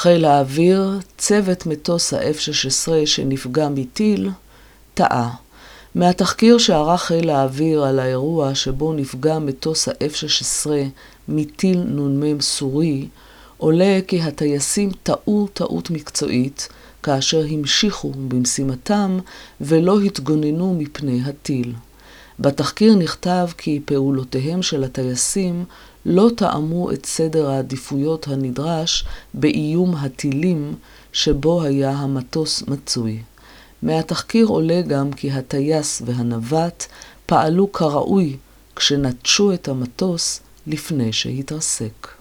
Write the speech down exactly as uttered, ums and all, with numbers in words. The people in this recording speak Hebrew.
חיל האוויר, צוות מטוס ה-אף שש עשרה שנפגע מטיל, טעה. מהתחקיר שערך חיל האוויר על האירוע שבו נפגע מטוס ה-אף שש עשרה מטיל נ"מ סורי, עולה כי הטייסים טעו טעות מקצועית כאשר המשיכו במשימתם ולא התגוננו מפני הטיל. בתחקיר נכתב כי פעולותיהם של הטייסים לא תאמו את סדר העדיפויות הנדרש באיום הטילים שבו היה המטוס מצוי. מהתחקיר עולה גם כי הטייס והנווט פעלו כראוי כשנטשו את המטוס לפני שהתרסק.